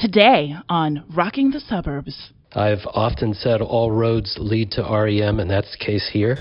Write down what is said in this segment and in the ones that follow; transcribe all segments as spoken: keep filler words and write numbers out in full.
Today on Rocking the Suburbs. I've often said all roads lead to R E M, and that's the case here.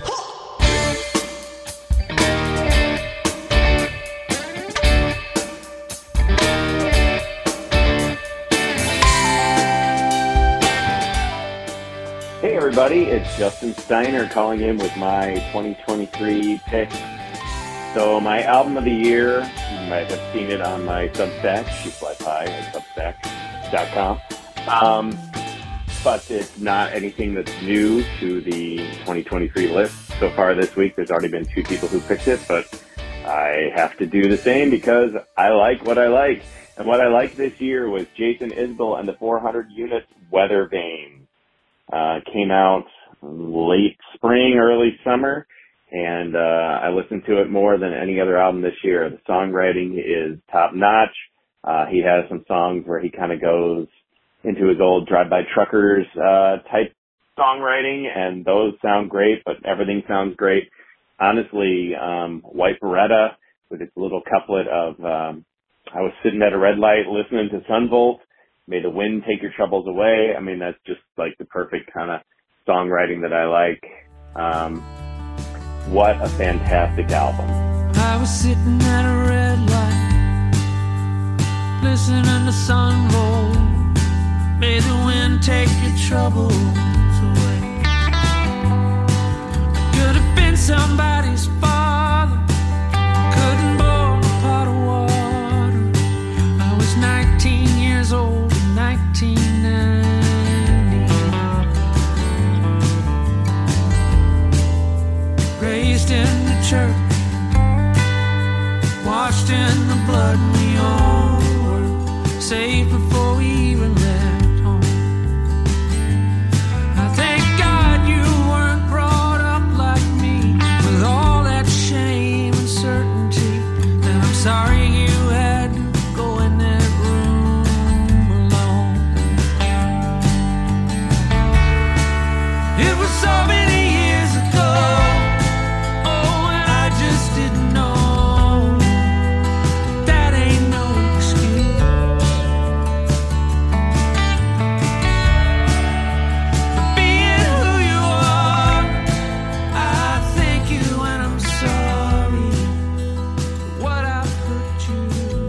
Hey everybody, it's Justin Steiner calling in with my twenty twenty-three pick. So my album of the year, you might have seen it on my Substack, sheepflypie at substack dot com. Um, but it's not anything that's new to the twenty twenty-three list. So far this week, there's already been two people who picked it, but I have to do the same because I like what I like. And what I liked this year was Jason Isbell and the four hundred Units Weather Vane. Uh, came out late spring, early summer, and uh, I listened to it more than any other album this year. The songwriting is top-notch. Uh, he has some songs where he kind of goes into his old Drive-By Truckers uh, type songwriting, and those sound great, but everything sounds great. Honestly, um, White Beretta, with its little couplet of, um, I was sitting at a red light listening to Sunvolt, may the wind take your troubles away. I mean, that's just like the perfect kind of songwriting that I like. Um, what a fantastic album. I was sitting at a red light, listening to Sunvolt, may the wind take your troubles away. I could have been somebody's father, couldn't boil a pot of water. I was nineteen years old in nineteen ninety, raised in the church, washed in the blood, we all were saved before we even left home. I thank God you weren't brought up like me, with all that shame and certainty, and I'm sorry you had to go in that room alone. It was so many years ago, oh, and I just didn't know. That ain't no excuse for being who you are. I thank you and I'm sorry for what I put you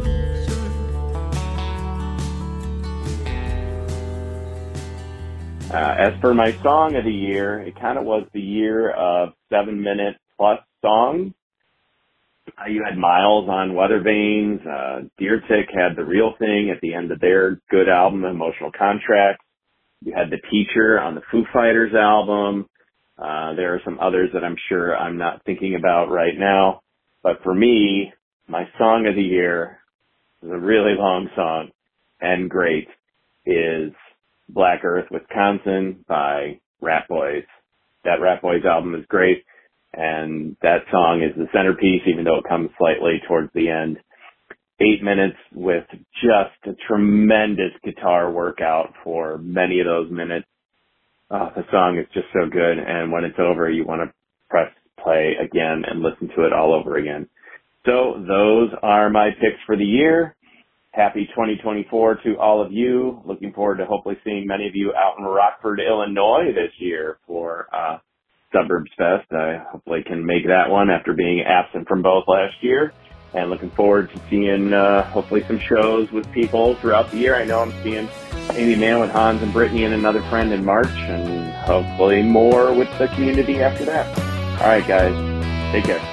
through. Uh, as for my song of the year, it kind of was the year of seven-minute plus songs. Uh, you had Miles on Weather Vanes. Uh, Deer Tick had The Real Thing at the end of their good album, Emotional Contract. You had The Teacher on the Foo Fighters album. Uh, there are some others that I'm sure I'm not thinking about right now. But for me, my song of the year is a really long song and great, is Black Earth, Wisconsin by Rat Boys. That Rat Boys album is great, and that song is the centerpiece, even though it comes slightly towards the end. Eight minutes with just a tremendous guitar workout for many of those minutes. Oh, the song is just so good, and when it's over, you want to press play again and listen to it all over again. So those are my picks for the year. Happy twenty twenty-four to all of you. Looking forward to hopefully seeing many of you out in Rockford, Illinois this year for uh, Suburbs Fest. I hopefully can make that one after being absent from both last year. And looking forward to seeing uh, hopefully some shows with people throughout the year. I know I'm seeing Amy Mann with Hans and Brittany and another friend in March, and hopefully more with the community after that. All right, guys. Take care.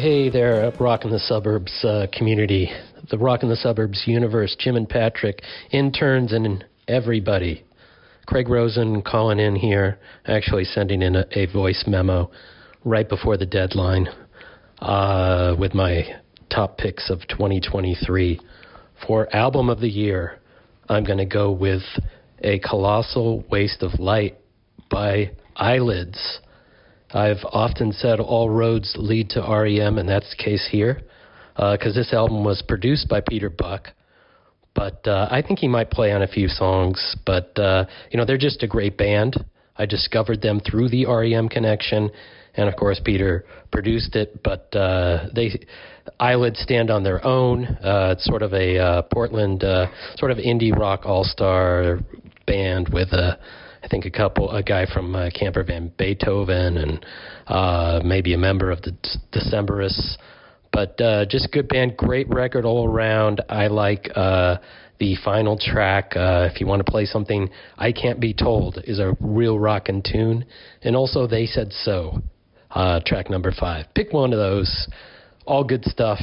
Hey there, Rock in the Suburbs uh, community, the Rock in the Suburbs universe, Jim and Patrick, interns, and everybody. Craig Rosen calling in here, actually sending in a, a voice memo right before the deadline uh, with my top picks of twenty twenty-three. For Album of the Year, I'm going to go with A Colossal Waste of Light by Eyelids. I've often said all roads lead to R E M, and that's the case here, because uh, this album was produced by Peter Buck. But uh, I think he might play on a few songs. But, uh, you know, they're just a great band. I discovered them through the R E M connection. And, of course, Peter produced it. But uh, they Eyelids stand on their own. Uh, it's sort of a uh, Portland, uh, sort of indie rock all-star band with, a, I think, a couple, a guy from uh, Camper Van Beethoven and uh, maybe a member of the Decemberists. But uh, just a good band, great record all around. I like uh, the final track. Uh, if you want to play something, I Can't Be Told is a real rockin' tune. And also They Said So, uh, track number five. Pick one of those. All good stuff.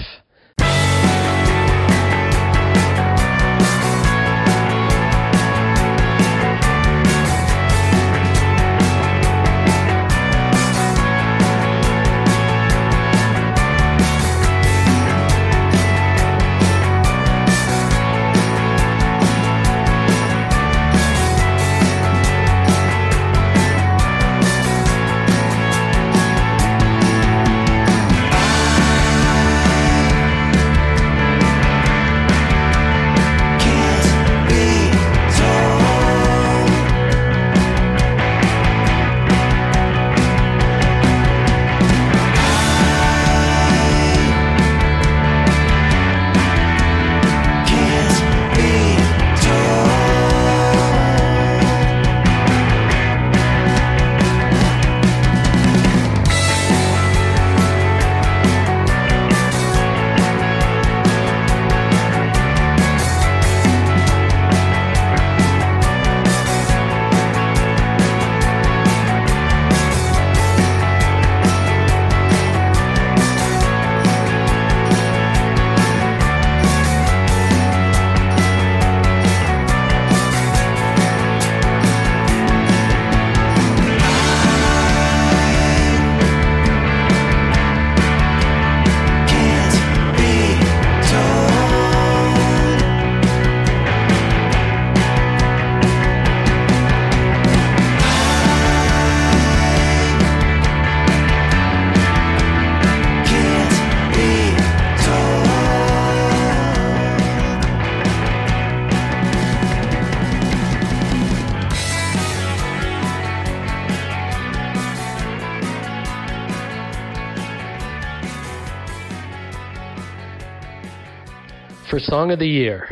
For Song of the Year,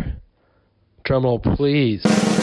drumroll please.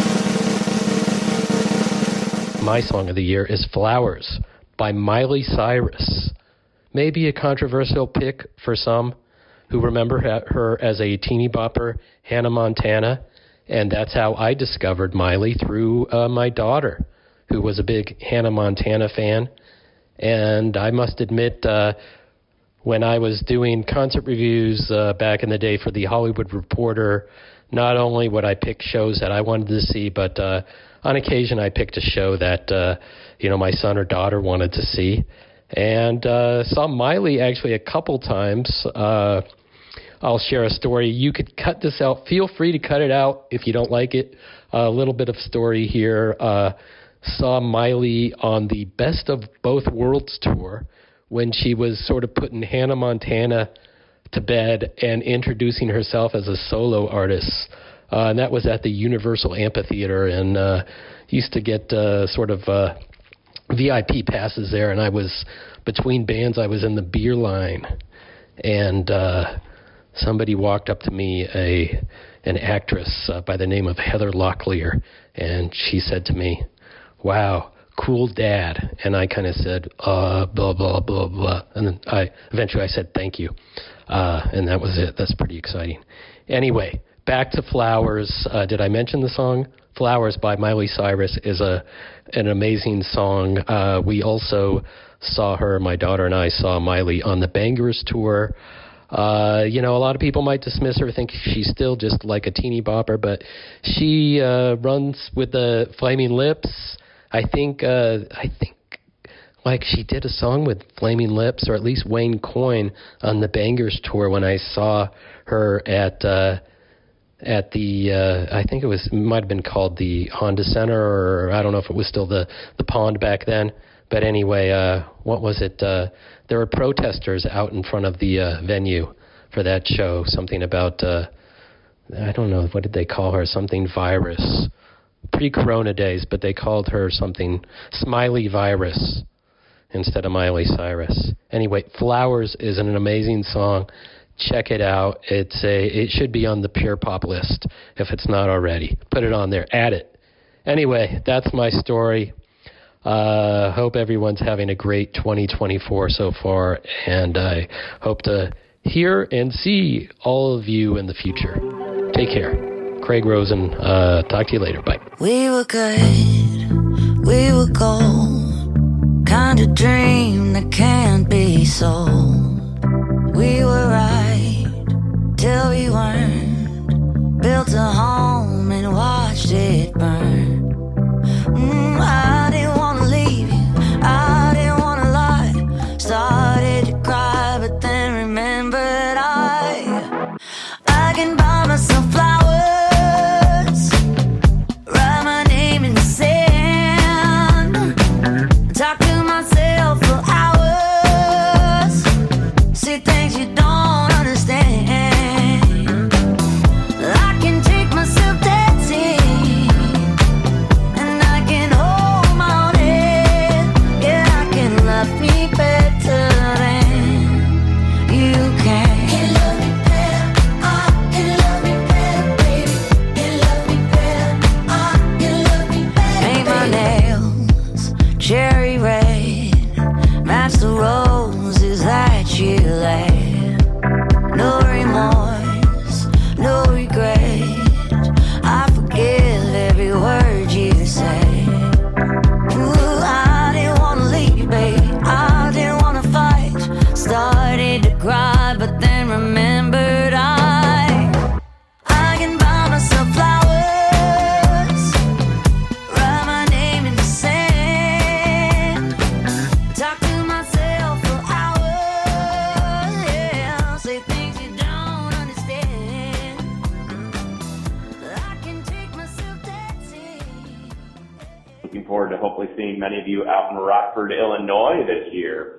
My Song of the Year is Flowers by Miley Cyrus. Maybe a controversial pick for some who remember her as a teeny bopper, Hannah Montana, and that's how I discovered Miley through uh, my daughter, who was a big Hannah Montana fan. And I must admit, uh, when I was doing concert reviews uh, back in the day for the Hollywood Reporter, not only would I pick shows that I wanted to see, but uh, on occasion I picked a show that uh, you know my son or daughter wanted to see, and uh, saw Miley actually a couple times. Uh, I'll share a story. You could cut this out. Feel free to cut it out if you don't like it. A little bit of story here. Uh, saw Miley on the Best of Both Worlds tour, when she was sort of putting Hannah Montana to bed and introducing herself as a solo artist. Uh, and that was at the Universal Amphitheater, and uh, used to get uh, sort of uh, V I P passes there. And I was, between bands, I was in the beer line. And uh, somebody walked up to me, a an actress uh, by the name of Heather Locklear, and she said to me, "Wow, cool dad." And I kind of said, uh, blah, blah, blah, blah. And then I, eventually I said, thank you. Uh, and that was it. That's pretty exciting. Anyway, back to Flowers. Uh, did I mention the song? Flowers by Miley Cyrus is a, an amazing song. Uh, we also saw her. My daughter and I saw Miley on the Bangers tour. Uh, you know, a lot of people might dismiss her, think she's still just like a teeny bopper, but she uh, runs with the Flaming Lips. I think, uh, I think, like she did a song with Flaming Lips, or at least Wayne Coyne on the Bangers tour when I saw her at uh, at the, uh, I think it was, it might have been called the Honda Center, or I don't know if it was still the, the Pond back then. But anyway, uh, what was it? Uh, there were protesters out in front of the uh, venue for that show. Something about, uh, I don't know, what did they call her? Something virus. Pre-corona days, but they called her something Smiley Virus instead of Miley Cyrus. Anyway, Flowers is an amazing song. Check it out. It's a. It should be on the Pure Pop list if it's not already. Put it on there. Add it. Anyway, that's my story. Uh, hope everyone's having a great twenty twenty-four so far, and I hope to hear and see all of you in the future. Take care. Craig Rosen, uh, talk to you later. Bye. We were good, we were gold, kind of dream that can't be sold. We were right till we weren't, built a home and watched it burn. Mm, I didn't want to leave you, I didn't want to lie. Started to cry, but then remembered I I can buy myself flowers, write my name in the sand, talk to myself for hours, see things you don't understand. I can take myself dancing, cherry red, match the roses that you laid. No remorse, no regret, I forgive every word you say. Ooh, I didn't want to leave, babe, I didn't want to fight. Started to cry, but then remembered I I can buy myself flowers, write my name in the sand. Looking forward to hopefully seeing many of you out in Rockford, Illinois this year.